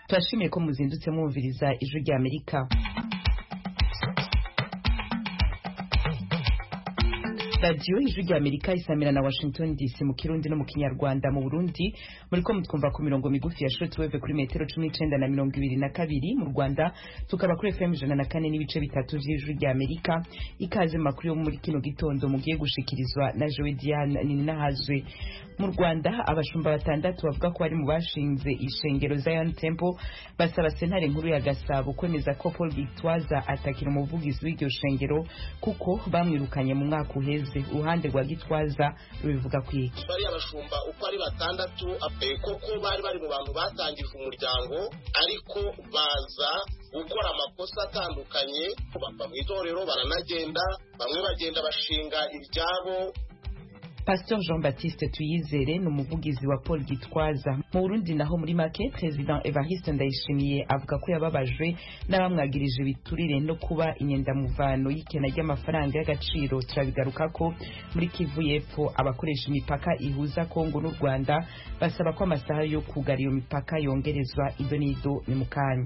Turashimiye ko muzindutse mwumviriza ijwi rya Amerika. Radio ijwi rya Amerika isamira na Washington DC mu Kirundi no mu Kinyarwanda. Mu Burundi muriko mutwumva ku mirongo migufi ya shortwave kuri metero 19 na 22. Mu Rwanda tukaba kuri FM 104 n'ibice bitatu vy'ijwi rya Amerika. Ikaze makuru yo muri kino gitondo mugiye gushikirizwa na Joe Diane Ninahazwe. Mu Rwanda abashumba batandatu bavuga ko bari mu bashinze ishengero Zion Temple basaba sentare nkuru ya Gasabo kwemeza ko Paul Gitwaza atakira umuvugizi w'iryo shengero kuko bamwirukanye mu mwaka uheze. Uruhande rwa Gitwaza rubivuga kwiki bari abashumba uko ari batandatu koko bari mu bantu batangije umuryango ariko baza gukora amakosa atandukanye bava mu itorero baranagenda bamwe bagenda bashinga ibyabo. Pastor Jean-Baptiste Tuyizere n'umuvugizi wa Paul Gitwaza. Mu Burundi naho muri make President Evariste Ndayishimiye avuga ko yababajwe n'abamwagirije biturire no kuba inyendamuvano y'ikena ry'amafaranga y'agaciro. Turabigaruka ko muri Kivu y'Epfo abakoresha imipaka ihuza Kongo n'u Rwanda basaba ko amasaha yo kugara iyo mipaka yongerezwa. Idonido ni mukanya.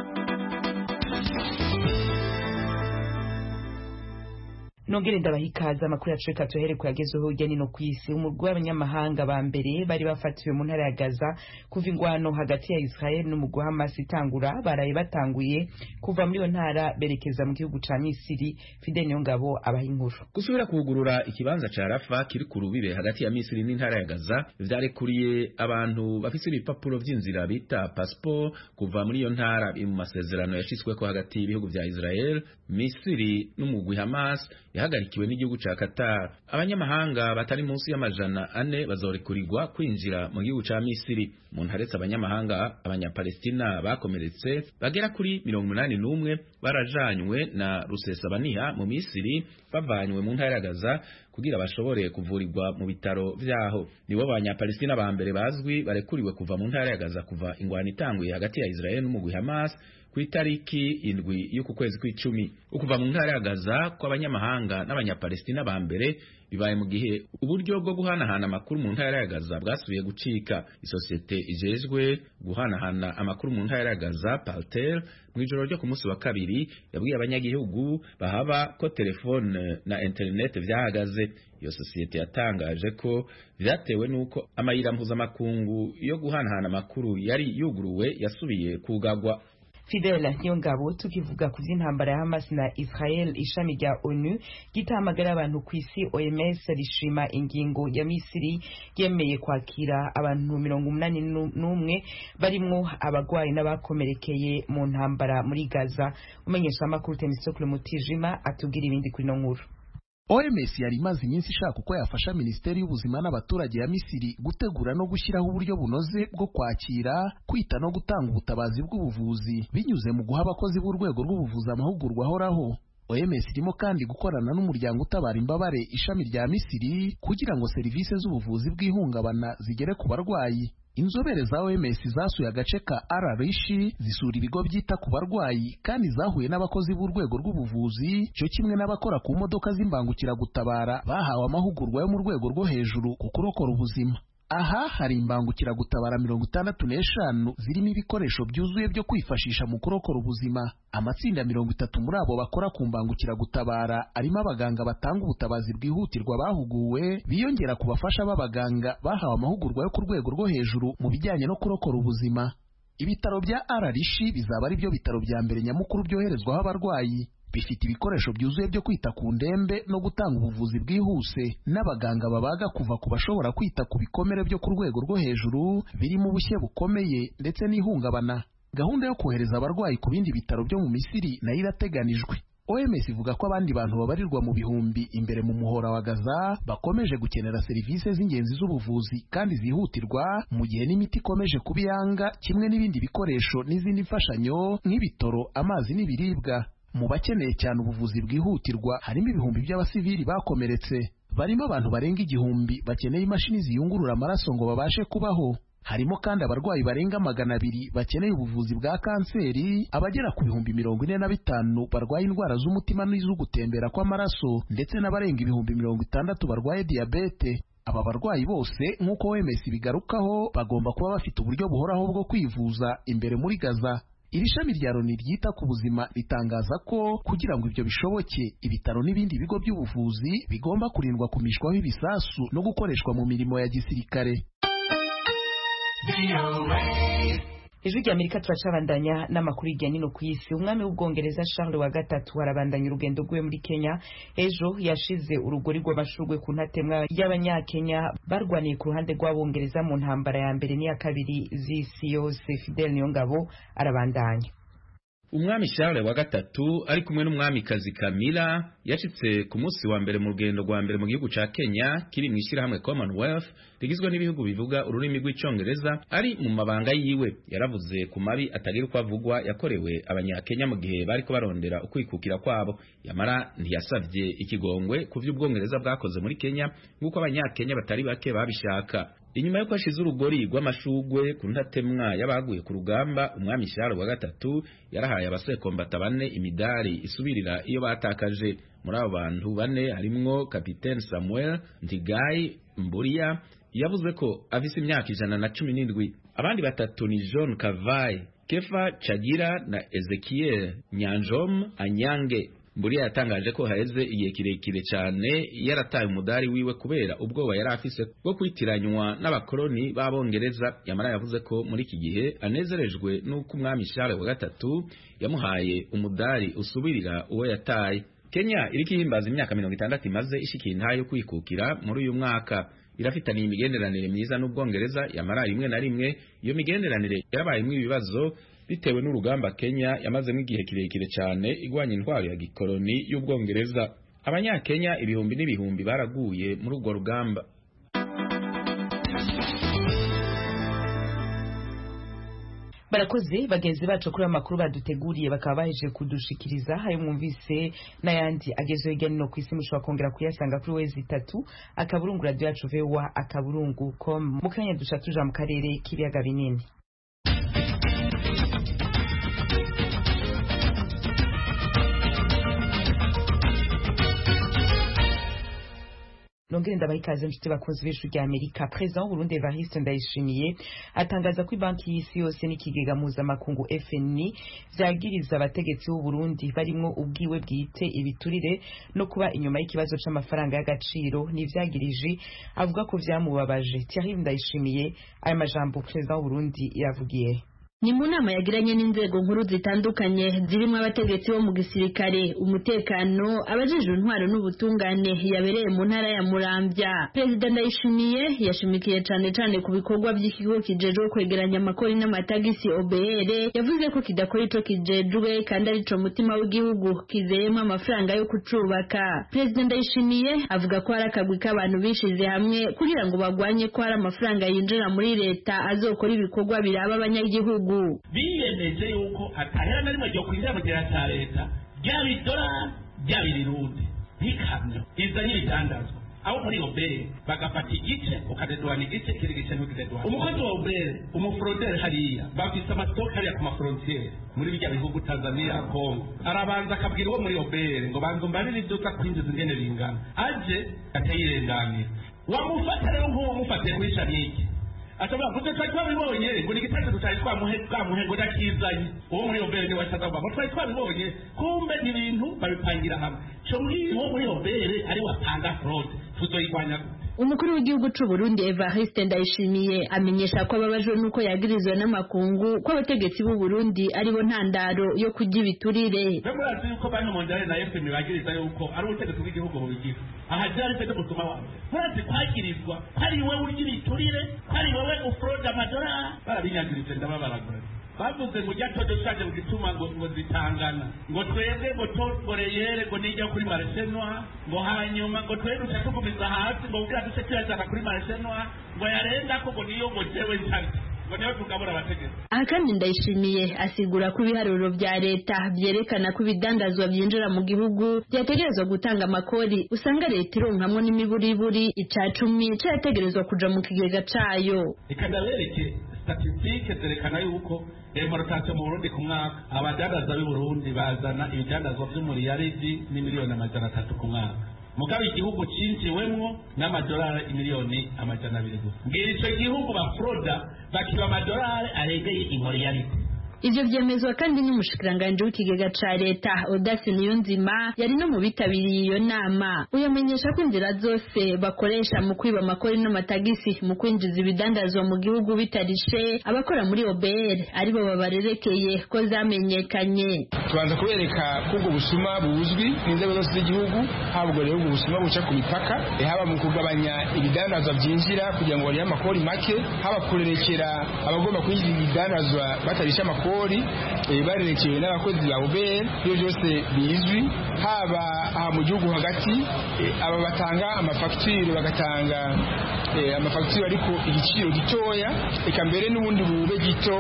Nongere ndabahikaza amakuru ya Afrika tuhere kuyagezeho hirya no kwisi. Umurwi w'abanyamahanga ba mbere bari bafatiwe mu ntara ya Gaza kuva ingwano hagati ya Israel n'umugwi wa Hamas itangura baraye batanguye kuva muri iyo ntara berekeza mu gihugu ca Misiri. Fidel Niyongabo abaha inkuru. Gusubira kugurura ikibanza ca Rafa kiri ku rubibe hagati ya Misiri n'intara ya Gaza vyarekuriye abantu bafise ibipapuro vy'inzira bita passport kuva muri iyo ntara mu masezerano yashitsweko hagati y'ibihugu vya Israel, Misiri n'umugwi Hamas yahagarikiwe n'igihugu ca Qatar. Abanyamahanga batari munsi y'amajana 4 bazorekurirwa kwinjira mu gihugu ca Misiri. Mu ntaretse abanyamahanga abanyapalestina bakomeretse bagera kuri 81 barajanywe na Rusesabaniha mu Misiri bavanywe mu ntara ya Gaza kugira bashobore kuvurirwa mu bitaro vyaho. Nibo abanyapalestina ba mbere bazwi barekuriwe kuva mu ntara ya Gaza kuva ingwano itanguye hagati ya Israel n'umugwi Hamas ku itariki indwi y'uku kwezi kw'icumi. Ukuva mu ntara ya Gaza kw'abanyamahanga n'abanyapalestina ba mbere bibaye mu gihe uburyo bwo guhanahana amakuru mu ntara ya Gaza bwasubiye gucika. Isosiyete ijejwe guhanahana amakuru mu ntara ya Gaza Paltel mu ijoro ryo ku munsi wa kabiri yabwiye abanyagihugu bahaba ko telefone na internet vyahagaze. Iyo sosiyete yatangaje ko vyatewe nuko amayira mpuzamakungu yo guhanahana amakuru yari yuguruwe yasubiye kugagwa. Fidel Niyongabo tukivuga ku vy'intambara ya Hamas na Israel. Ishami rya ONU gitamagara abantu ku isi OMS rishima ingingo ya Misiri yemeye kwakira abantu 81 barimwo abagwayi n'abakomerekeye mu ntambara muri Gaza. Umenyesha amakuru Temisokle Mutijima atubwira ibindi kuri no nkuru. OMS yari imaze iminsi ishaka uko yafasha Minisiteri y'Ubuzima n'abaturage ya Misiri gutegura no gushyiraho uburyo bunoze bwo kwakira, kwita no gutanga ubutabazi bw'ubuvuzi binyuze mu guha abakozi b'urwego rw'ubuvuzi amahugurwa ahoraho. OMS irimo kandi gukorana n'umuryango utabara imbabare ishami rya Misiri kugira ngo serivisi z'ubuvuzi bw'ihungabana zigere ku barwayi. Inzobere za OMS zasuye agace ka Ararishi zisura ibigo byita ku barwayi kandi zahuye n'abakozi b'urwego rw'ubuvuzi cyo kimwe n'abakora ku modoka z'imbangukiragutabara bahawe amahugurwa yo mu rwego rwo hejuru ku kurokora ubuzima. Aha hari imbangukiragutabara 65 zirimo ibikoresho byuzuye byo kwifashisha mu kurokora ubuzima. Amatsinda 30 muri abo bakora ku mbangukiragutabara arimo abaganga batanga ubutabazi bwihutirwa bahuguwe biyongera ku bafasha b'abaganga bahawe amahugurwa yo ku rwego rwo hejuru mu bijyanye no kurokora ubuzima. Ibitaro bya Ararishi bizaba ari byo bitaro bya mbere nyamukuru byoherezwaho abarwayi. Bifite ibikoresho byuzuye byo kwita ku ndembe no gutanga ubuvuzi bwihuse n'abaganga babaga kuva ku bashobora kwita ku bikomere byo ku rwego rwo hejuru birimo ubushye bukomeye ndetse n'ihungabana. Gahunda yo kohereza abarwayi ku bindi bitaro byo mu Misiri nayo irateganijwe. OMS ivuga ko abandi bantu babarirwa mu bihumbi imbere mu muhora wa Gaza bakomeje gukenera serivisi z'ingenzi z'ubuvuzi kandi zihutirwa mu gihe n'imiti ikomeje kubiyanga kimwe n'ibindi bikoresho n'izindi mfashanyo nk'ibitoro, amazi n'ibiribwa. Mu bakeneye cyane ubuvuzi bwihutirwa harimo ibihumbi by'abasivili bakomeretse. Barimo abantu barenga 1000 bakeneye imashini ziyungurura amaraso ngo babashe kubaho. Harimo kandi abarwayi barenga 200 bakeneye ubuvuzi bwa kanseri, abagera ku 45,000 barwaye indwara z'umutima n'iz'ugutembera kw'amaraso ndetse n'abarenga 60,000 barwaye diabete. Aba barwayi bose nk'uko OMS bigarukaho bagomba kuba bafite uburyo buhoraho bwo kwivuza imbere muri Gaza. Iri shami rya Loni ryita ku buzima ritangaza ko kugira ngo ibyo bishoboke, ibitaro n'ibindi bigo by'ubuvuzi bigomba kurindwa kumishwaho ibisasu no gukoreshwa mu mirimo ya gisirikare. Ijwi ry'Amerika turacabandanya n'amakuru hirya no hino ku isi. Umwami w'Ubwongereza Charles wa gatatu arabandanya urugendo rwe muri Kenya. Ejo yashize urugori rw'amashurwe ku ntatemwa y'Abanyakenya barwaniye ku ruhande rw'Abongereza mu ntambara ya mbere n'iya kabiri z'isi yose. Fidel Niyongabo arabandanya. Umwami Charles wa gatatu ari kumwe n'umwamikazi Camilla yashitse ku munsi wa mbere mu rugendo rwa mbere mu gihugu ca Kenya kiri mu ishirahamwe Commonwealth rigizwe n'ibihugu bivuga ururimi rw'icongereza. Ari mu mabanga yiwe yaravuze ku mabi atagira uko avugwa yakorewe Abanyakenya mu gihe bariko barondera ukwikukira kwabo. Yamara ntiyasavye ikigongwe ku vy'Ubwongereza bwakoze muri Kenya nk'uko Abanyakenya batari bake babishaka. Inyuma yo kwashiza urugori rw'amashugwe ku ntatemwa y'abaguye ku rugamba, umwami Charles wa gatatu yarahaye abasekombata bane imidari isubirira iyo batakaje. Muri abo bantu bane harimwo Kapiteni Samuel Ndigai Mburia yavuze ko afise imyaka 117. Abandi batatu ni John Kavai, Kefa Chagira na Ezekiel Nyanjom Anyange. Mburia yatangaje ko haheze igihe kirekire cyane yarataye umudari wiwe kubera ubwoba yari afise bwo kwitiranywa n'abakoloni b'Abongereza. Yamara yavuze ko muri iki gihe anezerejwe n'uko umwami Charles wa gatatu yamuhaye umudari usubirira uwo yataye. Kenya iriko ihimbaza imyaka 60 imaze ishikiye intayo kwikukira muri uyu mwaka. Irafitaniye imigenderanire myiza n'Ubwongereza, yamara rimwe na rimwe iyo migenderanire yarabayemwo ibibazo bitewe n'urugamba Kenya yamazemo igihe kirekire cyane igwanya intwaro ya gikoloni y'Ubwongereza. Abanyakenya ibihumbi n'ibihumbi baraguye muri urwo rugamba. Barakoze bagenzi bacu kuri amakuru baduteguriye bakaba baheje kudushikiriza. Hayo mwumvise n'ayandi agezeho hirya no ku isi mushobora kongera kuyasanga kuri wezi 3 akaburungu radio yacu VOA akaburungu.com. Mukanya duca tuja mu karere k'ibiyaga binini. Nongere ndabaha ikaze mfite bakunzi b'Ijwi ry'Amerika. President Burundi Evariste Ndayishimiye atangaza ko banki y'isi yose n'ikigega mpuzamakungu FMI vyagiriza abategetsi b'u Burundi barimwo ubwiwe bwite ibiturire no kuba inyuma y'ikibazo c'amafaranga y'agaciro n'ivyagirije avuga ko vyamubabaje. Thierry Ndayishimiye aya majambo President Burundi yavugiye ni mu nama yagiranye n'inzego nkuru zitandukanye zirimo abategetsi bo mu gisirikare, umutekano, abajejwe intwaro n'ubutungane yabereye mu ntara ya Muramvya. President Ndayishimiye yashimikiye cane ku bikorwa by'ikigo kijejwe kwegeranya amakori n'amatagisi OBR, yavuze ko kidakora ico kijejwe kandi ari co mutima w'igihugu kizeyemo amafaranga yo kucubaka. President Ndayishimiye avuga ko hari akagwi k'abantu bishize hamwe kugira ngo bagwanye ko hari amafaranga yinjira muri leta azokora ibikorwa biraba abanyagihugu. Biyemeje yuko atahera na rimwe ryo kwinjira mu gihe cya leta byabidora byabirirundi ntikamyo izanye ibitandazwa aho muri obere bagafata igice ukadedwana igice kiri gice n'ukidedwana. Umukozi wa obere umufrodere hariya bafise amasitoke hariya ku mafrontiere muri bijya bihugu Tanzania, Kongo, arabanza akabwira uwo muri obere ngo banza mbarire ibyo uza kwinjiza ingene bingana aje atayirenganira. Wamufata rero nk'uwo mufatiye kuri shaniki ataba kuko twabibonye ngo nigitanje tutari twamuhe ngo dakizanye uwo muri obere ni washaza ngo twabibonye kumbe n'ibintu babipangira hamwe cyo muri uwo muri obere ari watanga fraud tuzoyigwanya. Umukuru w'igihugu c'u Burundi Evariste Ndayishimiye amenyesha ko ababajwe nuko yagirizwe n'amakungu ko abategetsi b'u Burundi aribo ntandaro yo kujya ibiturire. Murazi yuko bantu mondiale na FMI bagiriza yuko ari ubutegetsi bw'igihugu bubigira aha byari cyo gutuma wabo murazi kwagirizwa ari wewe urya ibiturire ari wewe ufroda amadora barabinyagiritse ndababaragura bavuze ngo jatoje shaje mu gituma ngo zitangana ngo twebwe ngo toboreyere ngo nijya kuri Marsenwa ngo hanyuma ngo twebwe tukagumiza hasi ngo ubwira duse cyazana kuri Marsenwa ngo yarenda ko ngo niyo ngo jewe ntari ngo niyo tugabura abategetsi. Aha kandi Ndayishimiye asigura ko ibiharuro vya leta byerekana ko ibidandazwa byinjira mu gihugu byategerezwa gutanga amakori usanga leta ironkamwo n'imiburiburi 10% cyategerezwa kuja mu kigega cayo. Ikanabereke statistike zerekana yuko importation mu Burundi ku mwaka abadandaza b'u Burundi bazana ibidandazwa by'umuriyaridi n'imiliyoni 300 ku mwaka. mugabo igihugu cinjiwemwo n'amadolari miliyoni amajana 2 gusa mbwira ico gihugu bafroda bakiba amadolari aregeye imoriyarite. Ivyo vyemezwa kandi n'umushikiranganje w'ikigega ca leta Odasi Niyonzima yari no mu bitabiriye iyo nama. Uyamenyesha ko inzira zose bakoresha mu kwiba amakori n'amatagisi mu kwinjiza ibidandazwa mu gihugu bitarishe abakora muri OBR aribo babarerekeye ko zamenyekanye. Tubanza kubereka ko ubwo busuma buzwi n'inzego zose z'igihugu, habwo rero ubwo busuma buca ku mipaka, haba mu kugabanya ibidandazwa byinjira kugira ngo barihe amakori make, haba kurerekera abagomba kwinjiza ibidandazwa batarisha amakori barerekewe n'abakozi ba OBR. Ibyo byose bizwi, haba aha mu gihugu hagati aba batanga amafagitire bagatanga amafagitire ariko igiciro gitoya, eka mbere n'ubundi bube gito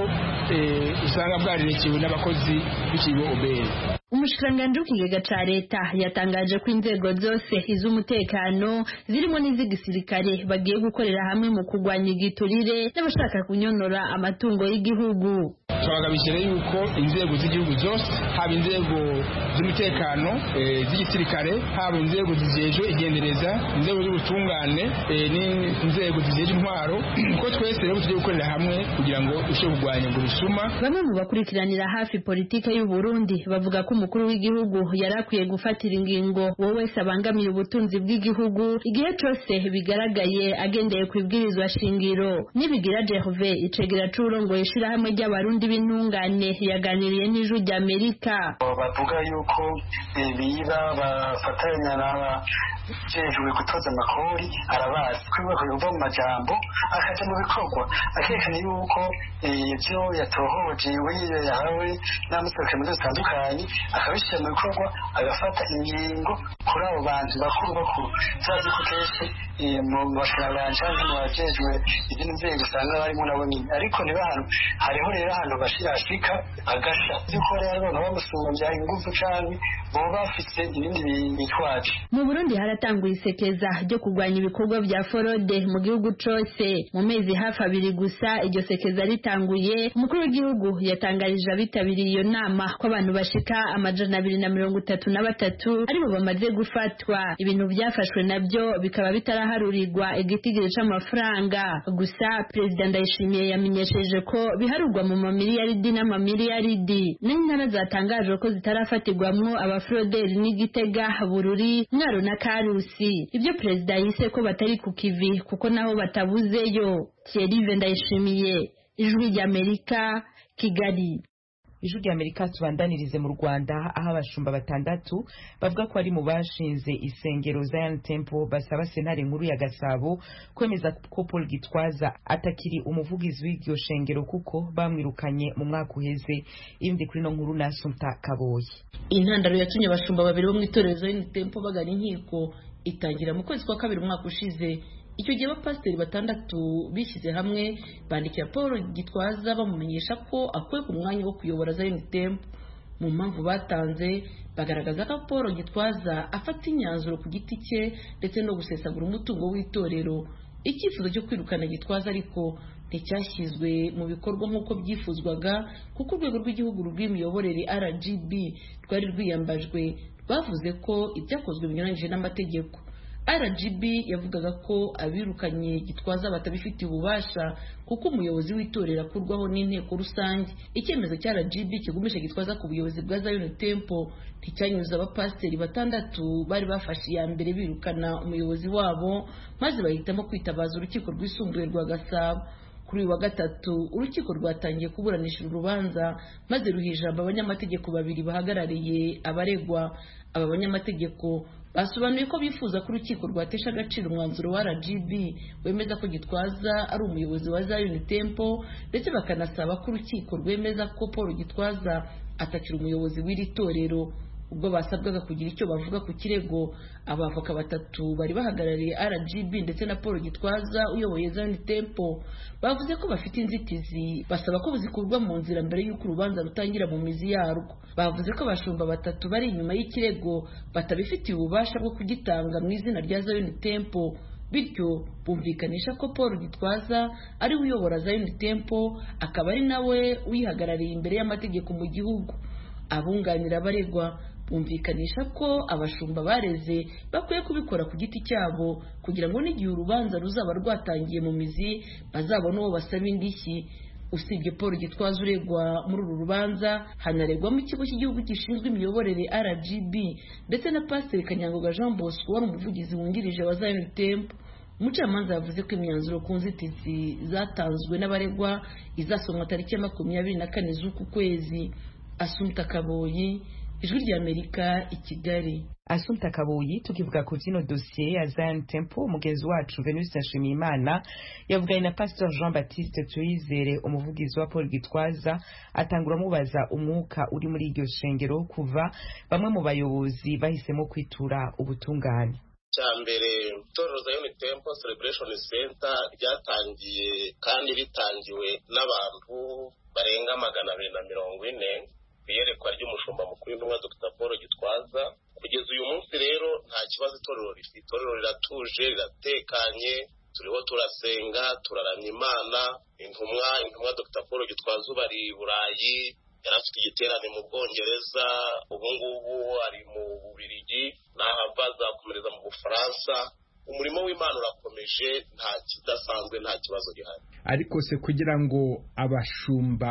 usanga bwarerekewe n'abakozi b'ikigo OBR. Umushikiranganje w'ikigega ca leta yatangaje ko inzego zose iz'umutekano zirimo n'iz'igisirikare bagiye gukorera hamwe mu kurwanya igiturire n'abashaka kunyonora amatungo y'igihugu. Twabagabishije yuko inzego z'igihugu zose, haba inzego z'umutekano z'igisirikare, haba inzego zijejwe igendereza, inzego z'ubutungane n'inzego zijejwe intwaro, ko twese rero tugiye gukorera hamwe kugira ngo dushobore kurwanya ngo rusuma. Bamwe mu bakurikiranira hafi politike y'u Burundi bavuga ko umukuru w'igihugu yarakwiye gufatira ingingo wowe wese abangamiye ubutunzi bw'igihugu igihe cyose bigaragaye agendeye ku ibwirizwa shingiro. Nibigira Jehove icegera c'urongoye ishirahamwe ry'abarundi b'intungane yaganiriye n'Ijwi ry'Amerika. Bavuga yuko biba bafatanya n'abajejwe gutoza amakori arabazi kwibuka kuva mu majambo akaja mu bikorwa, akerekana yuko ivyo yatohoje wiyo yahawe n'amusohoke mu zitandukanye akabishyira mu bikorwa, agafata ingingo kuri abo bantu bakuru zazi ko kenshi mu bashiranganje canke mu bajejwe izindi nzego usanga barimo nabo nyine, ariko niba ahantu hariho rero ahantu bashirashika agasha yuko rero abantu bamusumbya ingufu canke boba bafise ibindi bitwaje. Mu Burundi haratanguye isekeza ryo kurwanya ibikorwa vya forode mu gihugu cose. Mu mezi hafi 2 gusa iryo sekeza ritanguye, umukuru w'igihugu yatangarije abitabiriye iyo nama ko abantu bashika 233 aribo bamaze gufatwa. Ibintu byafashwe nabyo bikaba bitaraharurirwa igitigiri c'amafaranga. Gusa President Ndayishimiye yamenyesheje ko biharurwa mu mamiliyaridi n'amamiliyaridi. N'intara zatangaje ko zitarafatirwamwo abafroderi n'Igitega, Bururi, Mwaro na Karusi. Ibyo President yise ko batari ku kivi kuko naho batabuzeyo. Thierry Ndayishimiye, Ijwi ry'Amerika, Kigali. Ijwi ry'Amerika tubandanirize mu Rwanda aho abashumba 6 bavuga ko ari mu bashinze isengero Zion Temple basaba sentare nkuru ya Gasabo kwemeza ko Paul Gitwaza atakiri umuvugizi w'iryo shengero kuko bamwirukanye mu mwaka uheze. Ibindi kuri no nkuru na Sunta Kaboyi. Intandaro yatumye abashumba 2 bo mu itorero Zion Temple bagana inkiko itangira mu kwezi kwa 2 umwaka ushize. Icyo gihe abapasiteri 6 bishyize hamwe bandikira Paul Gitwaza bamumenyesha ko akwiye ku mwanya wo kuyobora Zion Temple. Mu mpamvu batanze bagaragaza ko Paul Gitwaza afata imyanzuro ku giti cye ndetse no gusesagura umutungo w'itorero. Icyifuzo cyo kwirukana Gitwaza ariko nticyashyizwe mu bikorwa nk'uko byifuzwaga kuko urwego rw'igihugu rw'imiyoborere RGB rwari rwiyambajwe, bavuze ko ibyakozwe binyuranyije n'amategeko. RGB yavugaga ko abirukanye Gitwaza batabifitiye ububasha kuko umuyobozi w'itorero akurwaho n'inteko rusange. Icyemezo cya RGB kigumisha Gitwaza ku buyobozi bwa Zion Temple nticyanyuze abapasiteri 6 bari bafashe ya mbere birukana umuyobozi wabo, maze bahitamo kwitabaza urukiko rwisumbuye rwa Gasabo. Kuri uyu wa gatatu urukiko rwatangiye kuburanisha urubanza maze ruhijamba abanyamategeko 2 bahagarariye abaregwa. Aba banyamategeko basobanuye ko bifuza ko urukiko rwatesha agaciro umwanzuro wa RGB wemeza ko Gitwaza ari umuyobozi wa Zion Temple, ndetse bakanasaba ko urukiko rwemeza ko Paul Gitwaza atakiri umuyobozi w'iri torero. Ubwo basabwaga kugira icyo bavuga ku kirego, abavoka 3 bari bahagarariye RGB ndetse na Paul Gitwaza uyoboye Zion Temple bavuze ko bafite inzitizi, basaba ko buzikurwa mu nzira mbere y'uko urubanza rutangira mu mizi yarwo. Bavuze ko abashumba 3 bari inyuma y'ikirego batabifitiye ububasha bwo kugitanga mu izina rya Zion Temple, bityo bumvikanisha ko Paul Gitwaza ari uyobora Zion Temple akaba ari nawe uyihagarariye imbere y'amategeko mu gihugu. Abunganira abaregwa bumvikanisha ko abashumba bareze bakwiye kubikora ku giti cyabo kugira ngo n'igihe urubanza ruzaba rwatangiye mu mizi bazabone uwo basaba indishyi. Usibye Paul Gitwaza uregwa muri uru rubanza, hanaregwamo ikigo cy'igihugu gishinzwe imiyoborere RGB ndetse na Pasiteri Kanyangoga Jean Bosco wari umuvugizi wungirije wa Zion Temple. Umucamanza yavuze ko imyanzuro ku nzitizi zatanzwe n'abaregwa izasomwa tariki ya 24 z'uku kwezi. Assumpta Kaboyi, Ijwi ry'Amerika, i Kigali. Assumpta Kaboyi, tukivuga ku zino dosiye ya Zion Temple, umugenzi wacu Venuste Nshimiyimana yavuganye na Pastor Jean Baptiste Tuyizere, umuvugizi wa Paul Gitwaza, atangura mubaza umwuka uri muri iryo shengero kuva bamwe mu bayobozi bahisemo kwitura ubutungane. Cyambere Itorero Zion Temple Celebration Center ryatangiye kandi ritangiwe n'abantu barenga 240 biyerekwa ry'umushumba mukuru w'intumwa Dr. Paul Gitwaza. Kugeza uyu munsi rero nta kibazo itorero rifite. Itorero riratuje, riratekanye, turiho turasenga, turaramya Imana. Intumwa Dr. Paul Gitwaza bari i Burayi, yarafite igiterane mu Bwongereza, ubu ngubu ari mu Bubiligi, n'ahava azakomereza mu Bufaransa. Umurimo w'Imana urakomeje, nta kidasanzwe, nta kibazo gihari. Ariko se kugira ngo abashumba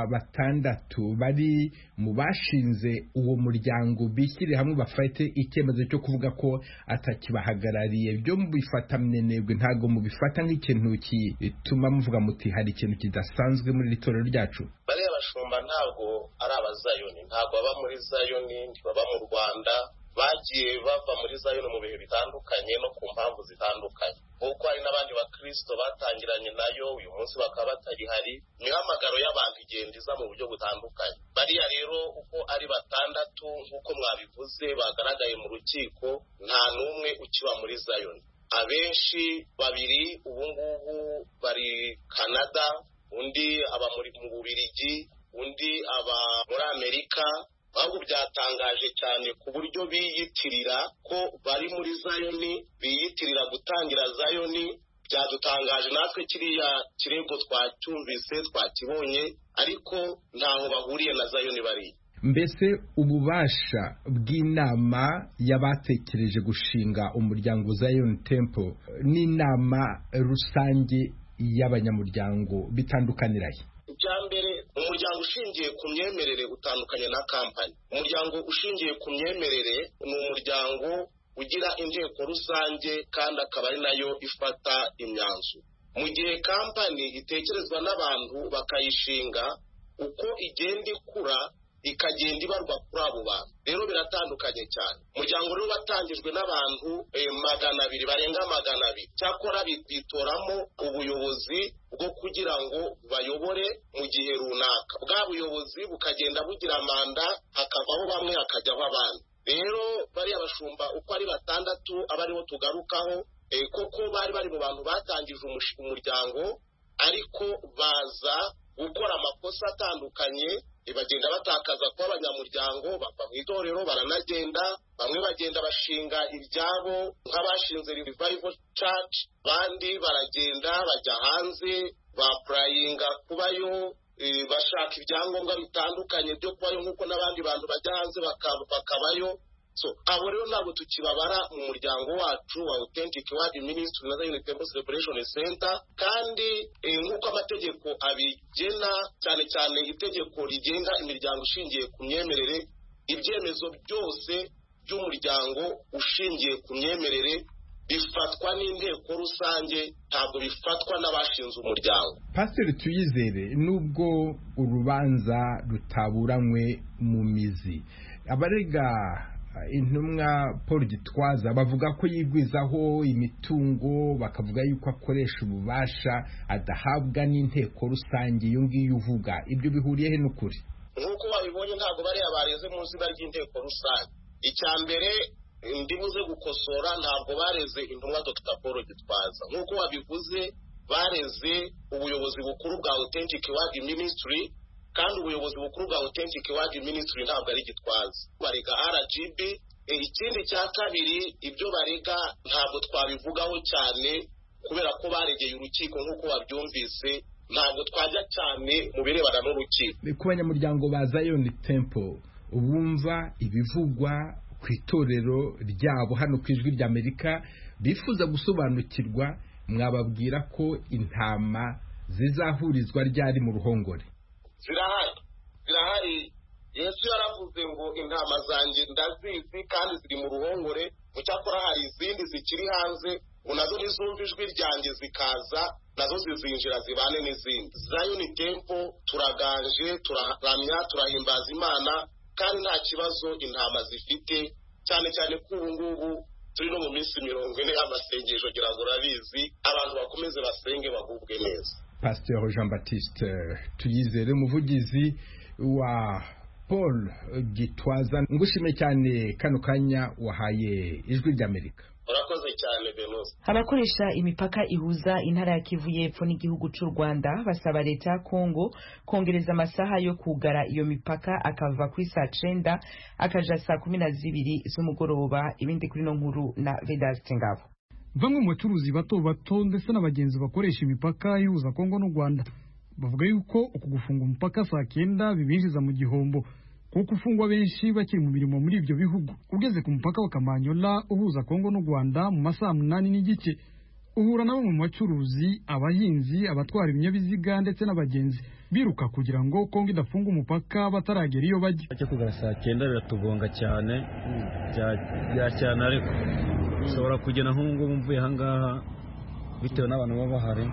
6 bari mu bashinze uwo muryango bishyire hamwe bafate icyemezo cyo kuvuga ko atakibahagarariye, byo mubifata mnenebwe, ntago mubifata nk'ikintu kituma muvuga muti hari ikintu kidasanzwe muri itorero ryacu? Bari abashumba ntago ari abazayoni, ntago baba muri Zayoni, ntibaba mu Rwanda, bagiye bava muri Zion mu bihe bitandukanye no ku mpamvu zitandukanye. Nk'uko hari n'abandi bakristo batangiranye nayo uyu munsi bakaba batagihari, imihamagaro y'abantu igenda iza mu buryo butandukanye. Bariya rero uko ari 6 nk'uko mwabivuze bagaragaye mu rukiko, nta n'umwe ukiba muri Zion. Abenshi 2 ubu ngubu bari Canada, undi aba mu Bubiligi, undi aba muri Amerika. Ahubwo byatangaje cyane ku buryo biyitirira ko bari muri Zayoni, biyitirira gutangira Zayoni. Byadutangaje natwe kiriya kirego twacyumvise, twakibonye, ariko ntaho bahuriye na Zayoni bari. Mbese ububasha bw'inama y'abatekereje gushinga umuryango Zion Temple n'inama rusange y'abanyamuryango bitandukanirahe? Icyambere, umuryango ushingiye ku myemerere utandukanye na kampani. Umuryango ushingiye ku myemerere ni umuryango ugira inteko rusange kandi akaba ari nayo ifata imyanzuro. Mu gihe kampani itekerezwa n'abantu bakayishinga, uko igenda ikura ikagenda ibarwa kuri abo bantu. Rero biratandukanye cyane. Umuryango rero watangijwe n'abantu 200, barenga 200. Cyakora bitoramo ubuyobozi bwo kugira ngo bayobore mu gihe runaka. Bwa buyobozi bukagenda bugira manda, hakavaho bamwe hakajyaho abandi. Rero bari abashumba uko ari 6 abariho tugarukaho, koko bari mu bantu batangije umuryango, ariko baza gukora amakosa atandukanye, bagenda batakaza kuba abanyamuryango, bava mu itorero baranagenda, bamwe bagenda bashinga ibyabo nk'abashinze Revival Church, bandi baragenda bajya hanze baprayinga kubayo, bashaka ibyangombwa bitandukanye byo kubayo nk'uko n'abandi bantu bajya hanze bakabayo. So abo rero ntabwo tukibabara mu muryango wacu wa Authentic Word Ministry na Zion Temple Celebration Center, kandi nk'uko amategeko abigena, cyane cyane itegeko rigenga imiryango ishingiye ku myemerere, ibyemezo byose by'umuryango ushingiye ku myemerere bifatwa n'inteko rusange, ntabwo bifatwa n'abashinze umuryango. Pastor Tuyizere, nubwo urubanza rutaburanywe mu mizi, abarega intumwa Paul Gitwaza bavuga ko yigwizaho imitungo, bakavuga yuko akoresha ububasha adahabwa n'inteko rusange. Iyo ngiyo uvuga ibyo bihuriye he n'ukuri? Nk'uko babibonye ntabwo bari abareze mu nziga ry'inteko rusange. Icyambere ndibuze gukosora, ntabwo bareze intumwa Dr. Paul Gitwaza. Nk'uko babivuze, bareze ubuyobozi bukuru bwa Authentic Word Ministry, kandi ubuyobozi bukuru bwa Authentic Word Ministry ntabwo ari Gitwaza, barega RGB. Ikindi cya kabiri, ibyo barega ntabwo twabivugaho cyane kubera ko baregeye urukiko nk'uko babyumvise, ntabwo twajya cyane mu birebana n'urukiko. Ku banyamuryango ba Zion Temple bumva ibivugwa ku itorero ryabo hano ku Ijwi ry'Amerika bifuza gusobanukirwa, mwababwira ko intama zizahurizwa ryari mu ruhongore? Zirahari. Yesu yaravuze ngo intama zanjye ndazizi kandi ziri mu ruhongore, mu cyakora hari izindi zikiri hanze, ngo nazo nizumva ijwi ryanjye zikaza, nazo zizinjira zibane n'izindi. Zion Temple turaganje, turaramya, turahimbaza Imana, kandi nta kibazo intama zifite, cyane cyane ko ubu ngubu turi no mu minsi 40 y'amasengesho, gira ngo urabizi, abantu bakomeze basenge bagubwe neza. Pasteur Jean Baptiste Tuyizere, umuvugizi wa Paul Gitwaza, ngushime cyane kano kanya wahaye Ijwi ry'Amerika. Urakoze cyane Benos. Abakoresha imipaka ihuza intara ya Kivu y'Epfo n'igihugu cy'u Rwanda basaba leta ya Kongo kongereza amasaha yo kugara iyo mipaka akava kuri saa 9 akaja saa 12 z'umugoroba. Ibindi kuri no nkuru na Vedaste Ngabo. Bamwe mu bacuruzi bato bato ndetse n'abagenzi bakoresha imipaka ihuza Kongo n'u Rwanda bavuga yuko uku gufunga umupaka saa 9 bibinjiza mu gihombo, kuko ufungwa benshi bakiri mu mirimo muri ibyo bihugu. Ugeze ku mupaka wa Kamanyola uhuza Kongo n'u Rwanda mu masaha 8 n'igice uhura na bamwe mu bacuruzi, abahinzi, abatwara ibinyabiziga ndetse n'abagenzi biruka kugira ngo Kongo idafunga umupaka bataragera iyo bajya. Cyo kugara saa 9 biratugonga cyane cyane, ariko ushobora kugena nk'ubwo mvuye hangaha bitewe n'abantu baba bahari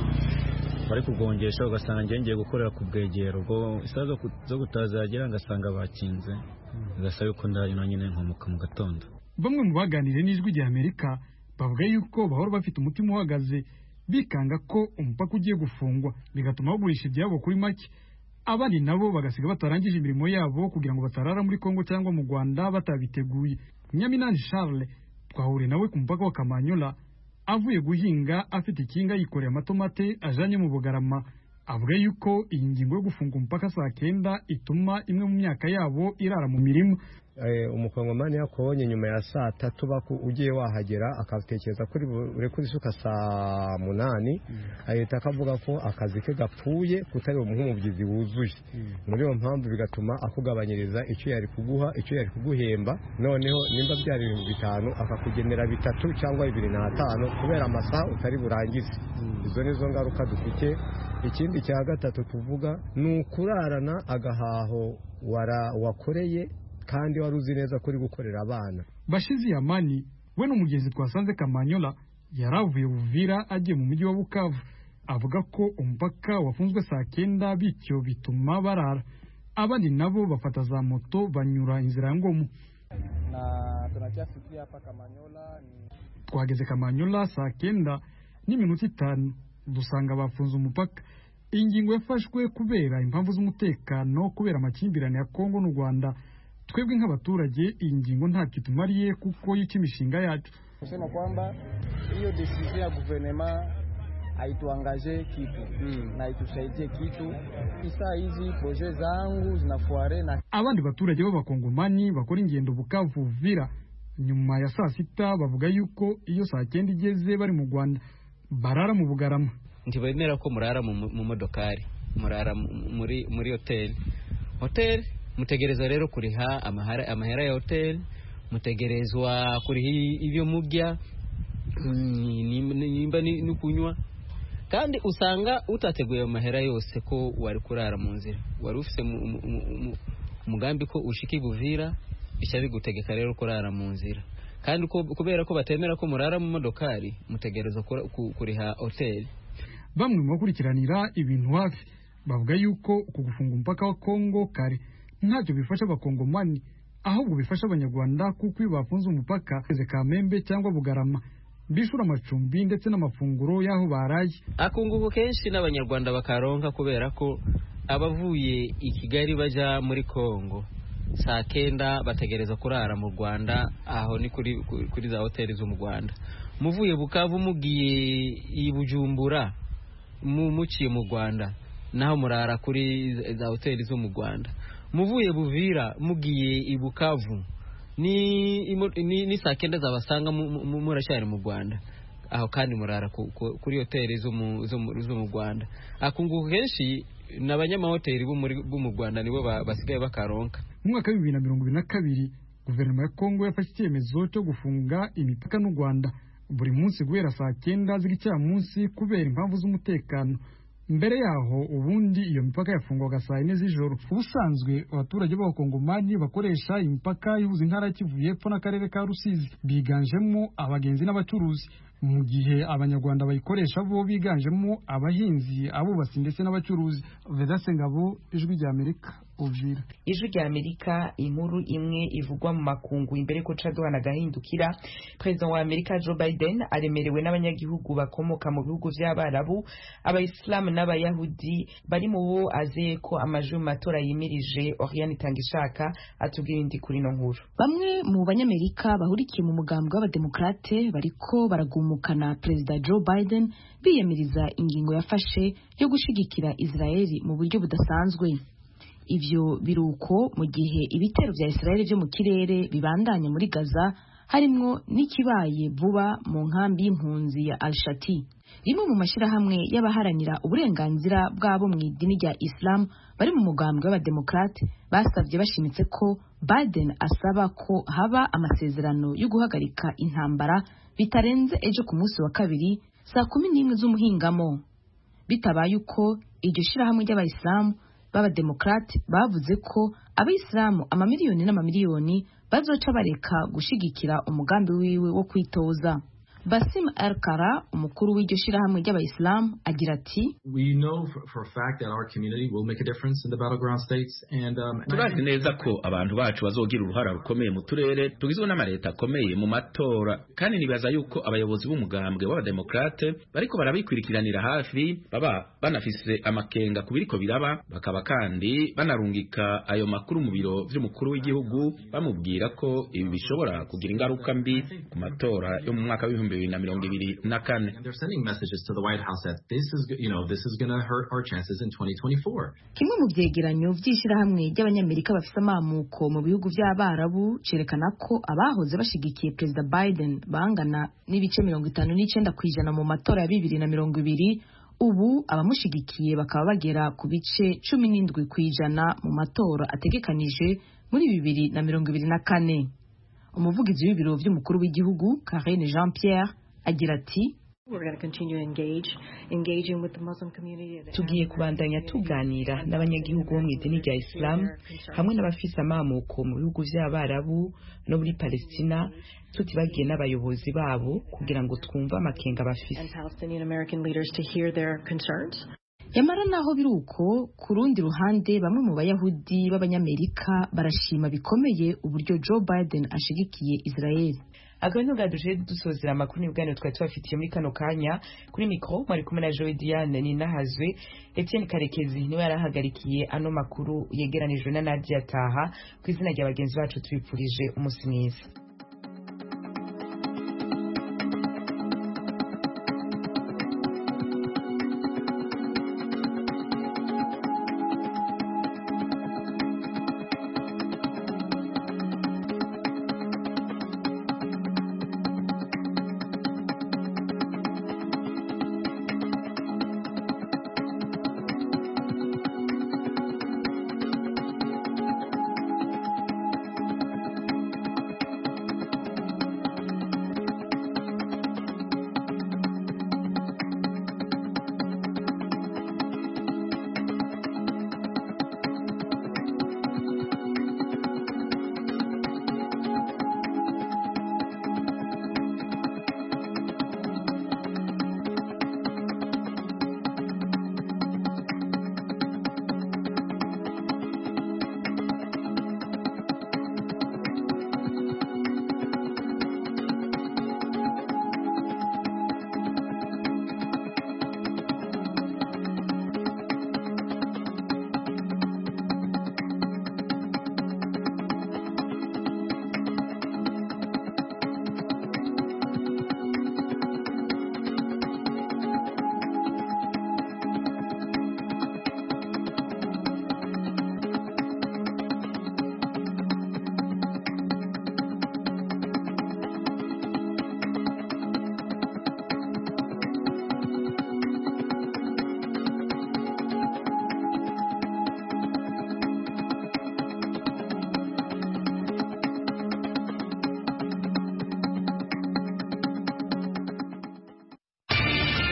bari kugongesha, ugasanga ngiye gukorera ku bwegero bwo isazo zo gutazagera ngasanga bakinze, gasaba yuko ndari na nyine nkomuka mu gatondo. Bamwe mu baganire n'Ijwi ry'Amerika bavuga yuko bahora bafite umutima uhagaze, bikanga ko umupaka ugiye gufungwa bigatuma bagurisha ibyabo kuri make, abandi nabo bagasiga batarangije imirimo yabo kugira ngo batarara muri Kongo cyangwa mu Rwanda batabiteguye. Nyaminani Charles twahuriye nawe ku mupaka wa Kamanyola avuye guhinga, afite ikinga yikoreye amatomate ajanye mu Bugarama. Avuga yuko iyi ngingo yo gufunga umupaka saa 9 ituma imwe mu myaka yabo irara mu mirimo. Umukongomani yakubonye nyuma ya saa 3 ugiye wahagera akatekereza kuri urekuri suka saa 8, ahita akavuga ko akazi ke gapfuye kutari umuhumubyizi wuzuye. Muri yo mpamvu bigatuma akugabanyiriza icyo yari kuguha, icyo yari kuguhemba, noneho nimba byari 5 akakugenera 3 cyangwa 2.5 kubera amasaha utari burangize. Izo nizo ngaruka dufite. Ikindi cya gatatu tuvuga ni ukurarana agahaho wakoreye kandi wari uzi neza kuri gukorera abana. Bashizi Amani we n'umugenzi twasanze Kamanyola yaravuye Uvira agiye mu mujyi wa Bukavu, avuga ko umupaka wafunzwe saa 9 bityo bituma barara. Abandi nabo bafata za moto banyura inzira ngomu. Na tunakiafikia hapa Kamanyola twageze Kamanyola saa 9 n'iminota 5 dusanga bafunze umupaka. Ingingo yafashwe kubera impamvu z'umutekano, kubera amakimbirane ya Kongo n'u Rwanda. Twebwe nk'abaturage iyi ngingo nta kitumariye kuko yica imishinga yacu. Kusema kwamba hiyo decision ya gouvernement haituangaje kitu na itusaidie kitu. Isa hizi projet zangu zinafuare na abandi baturage b'abakongomani bakora ingendo Bukavu Uvira nyuma ya saa 6 bavuga yuko iyo saa 9 igeze bari mu Rwanda barara mu Bugarama. Ntibemera ko murara mu modokari, murara muri hotel mutegereza rero kuriha amahera ya hotel, mutegerezwa kuriha ibyo mujya nimba ni kunywa, kandi usanga utateguye amahera yose ko wari kurara mu nzira, wari ufite umugambi ko ushika Buvira bisha bigutegeka rero kurara mu nzira, kandi kubera ko batemera ko murara mu modokari mutegerezwa kuriha hotel. Bamwe mu bakurikiranira ibintu hafi bavuga yuko kugufunga umupaka wa Kongo kare ntacyo bifasha abakongomani, ahubwo bifasha abanyarwanda kuko iyo bafunze umupaka ze Kamembe cyangwa Bugarama bishura amacumbi ndetse n'amafunguro yaho baraye. Akunguko kenshi n'abanyarwanda bakaronka kubera ko abavuye i Kigali baja muri Kongo saa 9 bategereza kurara mu Rwanda, aho ni kuri za hoteli zo mu Rwanda. Muvuye Bukavu mugiye i Bujumbura muciye mu Rwanda naho murara kuri za hoteli zo mu Rwanda. Muvuye Buvira mugiye i Bukavu ni saa 9 zabasanga murashari mu Rwanda, aho kandi murara kuri hoteli zo mu Rwanda. Akunguko kenshi n'abanyamahoteli bo mu Rwanda nibo basigaye bakaronka. Mu mwaka wa 2022 guverinoma ya Kongo yafashe icyemezo cyo gufunga imipaka n'u Rwanda buri munsi guhera saa 9 z'icyamunsi kubera impamvu z'umutekano. Mbere yaho ubundi iyo mipaka yafungwaga saa 4 z'ijoro. Ubusanzwe abaturage b'abakongomani bakoresha imipaka ihuza intara ya Kivu y'Epfo n'akarere ka Rusizi biganjemo abagenzi n'abacuruzi, mu gihe abanyarwanda bayikoresha bo biganjemo abahinzi, abubatsi ndetse n'abacuruzi. Vedaste Ngabo, Ijwi rya Amerika, Uvira. Ijwi rya Amerika, inkuru imwe ivugwa mu makungu imbere ko caduhana gahindukira. President wa Amerika Joe Biden aremerewe n'abanyagihugu bakomoka mu bihugu vy'Abarabu, Abayisilamu n'Abayahudi bari mu bo azeye ko amajwi mu matora yimirije. Oriane Tangishaka atubwira indi kuri no nkuru. Bamwe mu banyamerika bahurikiye mu mugambwe w'abademokrate bariko baragumukana President Joe Biden biyemiriza ingingo yafashe yo gushigikira Israeli mu buryo budasanzwe. Ivyo biruko mu gihe ibitero vya Israeli byo mu kirere bibandanya muri Gaza, harimwo n'ikibaye vuba mu nkambi y'impunzi ya Al-Shati. Rimwe mu mashirahamwe y'abaharanira uburenganzira bwabo mu idini rya Islam bari mu mugambwe w'abademokrate basavye bashimitse ko Biden asaba ko haba amasezerano yo guhagarika intambara bitarenze ejo ku munsi wa kabiri saa 11 z'umuhingamo. Bitabaye uko iryo shirahamwe ry'abayisilamu b'abademokrate bavuze ko abayisilamu amamiliyoni n'amamiliyoni bazoca bareka gushigikira umugambi wiwe wo kwitoza. Basim Al-Kara, umukuru w'iryo shirahamwe ry'abayisilamu, agira ati, turazi neza ko abantu bacu bazogira uruhara rukomeye mu turere tugizwe n'amareta akomeye mu matora, kandi nibaza yuko abayobozi b'umugambwe w'abademokrate bariko barabikurikiranira hafi, baba banafise amakenga ku biriko biraba, bakaba kandi banarungika ayo makuru mu biro vy'umukuru w'igihugu bamubwira ko ibi bishobora kugira ingaruka mbi ku matora yo mu mwaka w'2024. They're sending messages to the White House that this is going to hurt our chances in 2024. Kimwe mu vyegeranyo vy'ishirahamwe ry'abanyamerika bafise amamuko mu bihugu vy'Abarabu cerekana ko abahoze bashigikiye President Biden bangana n'ibice 59% mu matora ya 2020, ubu abamushigikiye bakaba bagera ku bice 17% mu matora ategekanije muri 2024. Umuvugizi w'ibiro vy'umukuru w'igihugu Karine Jean-Pierre agira ati, tugiye kubandanya tuganira n'abanyagihugu bo mu idini rya Islam hamwe n'abafise amamuko mu bihugu vy'Abarabu no muri Palestina, tutibagiye n'abayobozi babo kugira ngo twumve amakenga bafise. Yamara naho biruko, ku rundi ruhande bamwe mu bayahudi b'abanyamerika barashima bikomeye uburyo Joe Biden ashigikiye Israel. Agabano gaduje dusozera amakuru n'ibwaniro twari tubafitiye muri kano kanya. Kuri mikro mwari kumwe na Joe Diane Ninahazwe. Etienne Karekezi niwe yarahagarikiye ano makuru yegeranijwe na Nadia Taha. Ku izina rya bagenzi bacu twipfurije umunsi mwiza.